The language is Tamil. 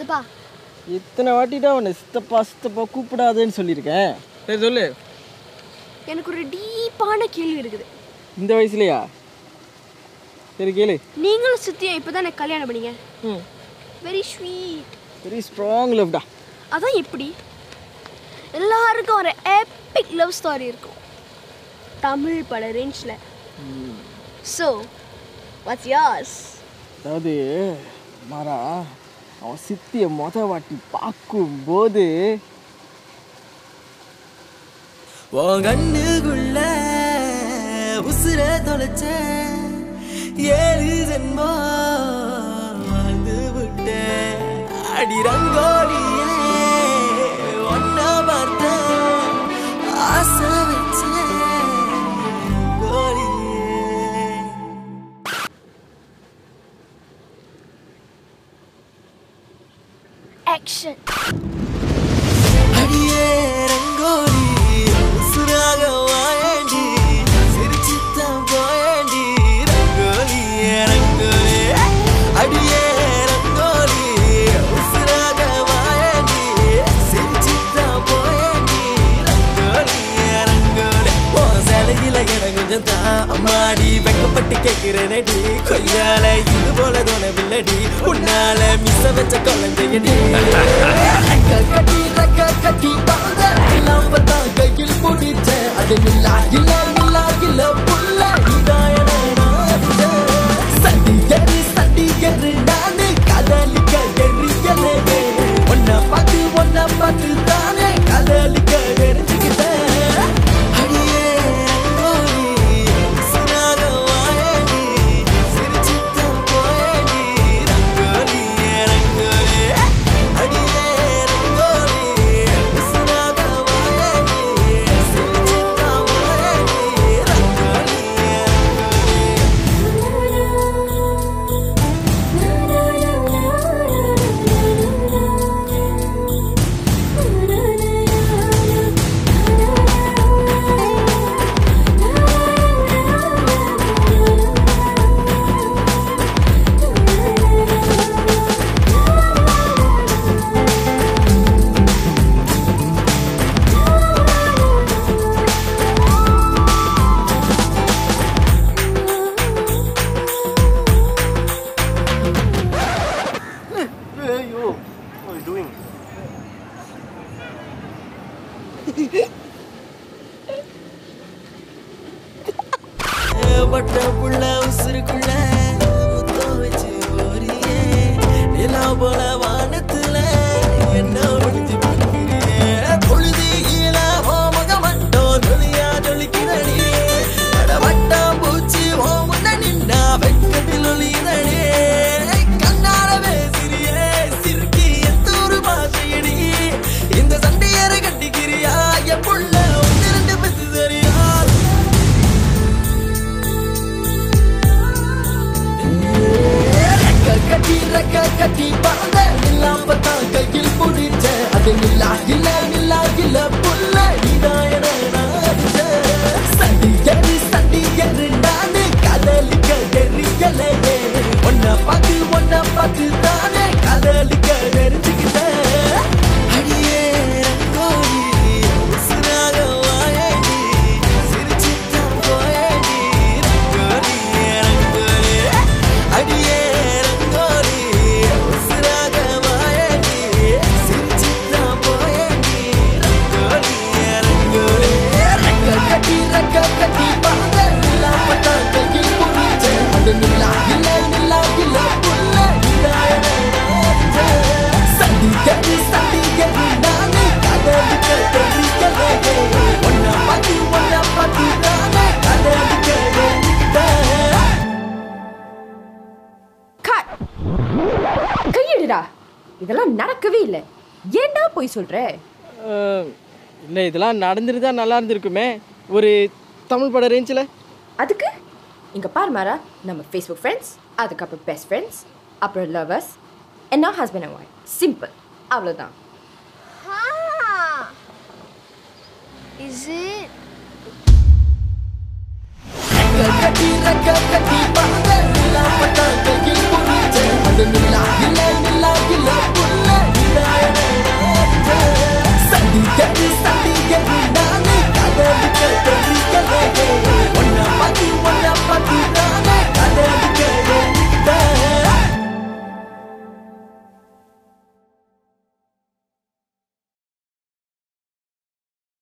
சித்தப்பா இத்தனை வாட்டிதான் உன்னை சித்தப்பா கூப்பிடாதேன்னு சொல்லியிருக்கேன். சரி சொல்லு. எனக்கு ஒரு டீப்பான கேள்வி இருக்குது. இந்த வயசுலையா? சரி கேளு. நீங்களும் சித்தியும் இப்போதான் எனக்கு கல்யாணம் பண்ணீங்க. வெரி ஸ்வீட், வெரி ஸ்ட்ராங் லவ்டா. அதான் எப்படி? எல்லாருக்கும் ஒரு எபிக் லவ் ஸ்டோரி இருக்கும் தமிழ் பட ரேஞ்சில். So what's yours? அதாவது மாறா அவன் சித்தியை வாட்டி பார்க்கும்போது கண்ணுக்குள்ள உசுர தொலைச்ச 7 ஜென்மம் வாழ்ந்து விட்ட அடி ரங்கோலியே ஒன்னா பார்த்த ஆசை வச்ச ரங்கோலியே. Action. அடியே ரங்கோலி உசுராக வாயண்டி சிரிச்சுத்தான் போயண்டி ரங்கோலியே ரங்கோலி. அடியே ரங்கோலி உசுராக வாயண்டி சிரிச்சுத்தான் போயண்டி ரங்கோலியே ரங்கோலி. ஓ சிலையில எனக்கு கொஞ்சம் தான் அம்மாடி வெக்கப்பட்டு கேட்கிறேனடி கொய்யால இது போல தோணவில்லடி உன்னால மிச வச்ச குழந்தையடி. கட்டி ரக்க கட்டி பாத எல்லாம் பார்த்தா கையில் முடிச்ச அது நில்லா இல்ல நில்லா இல்ல புள்ள இதாயன சண்டி எரு நானே காதலிக்க எரியலே ஒன்ன பார்த்து தானே காதலிக்க எரிஞ்சுக்கிட்டேன். பட்ட புள்ள உசுருக்குள்ள முத்தம் வச்சு போறியே நிலா போல வானத்துல என்ன ஒழிஞ்சு பார்க்கிறியே பொழுது ஈழ ஓ மக மட்டும் துணியா ஜொலிக்கிறடி வட்டா பூச்சி ஓ முன்ன நின்னா வெக்கத்தில் ஒளிதடி கண்ணால பேசிறியே சிறுக்கி எத்தூரு பாசையடி இந்த சண்டையரை கட்டிக்கிறியா என் புள்ள ஒன்று ரெண்டு பெத்து தெரியா. கட்டி பறந்த எல்லாம் பார்த்தா கையில் முடிச்ச அது நில்லா இல்ல புள்ள இதாயன சண்டி எரு நானே காதலிக்க எரியலே ஒன்ன பார்த்து தானே காதலிக்க தெரிஞ்சுக்கிட்டேன். அடியே ரங்கோலி உசுராக வாயண்டி சிரிச்சுத்தான் போயண்டி ரங்கோலியே ரங்கோலி. அடியே கட்டி பாத எல்லாம் பார்த்தா கையில் முடிச்ச அது நில்லா இல்ல புள்ள இதாயன சண்டி எரு நானே காதலிக்க தெரியலே ஒன்ன பார்த்து தானே காதலிக்க தெரிஞ்சுக்கிட்டேன். கையெடுடா, இதெல்லாம் நடக்கவே இல்லை. ஏன்டா போய் சொல்ற? இல்லை இதெல்லாம் நடந்துருந்தா நல்லா இருந்திருக்குமே ஒரு தமிழ் பட ரேஞ்சில். அதுக்கு இங்கே பாரு மாறா, நம்ம ஃபேஸ்புக் ஃப்ரெண்ட்ஸ், அதுக்கப்புறம் பெஸ்ட் ஃப்ரெண்ட்ஸ், அப்புறம் லவர்ஸ், என்ன ஹஸ்பண்ட் அண்ட் ஒய்ஃப், சிம்பிள், அவ்வளோதான். Is it? கட்டி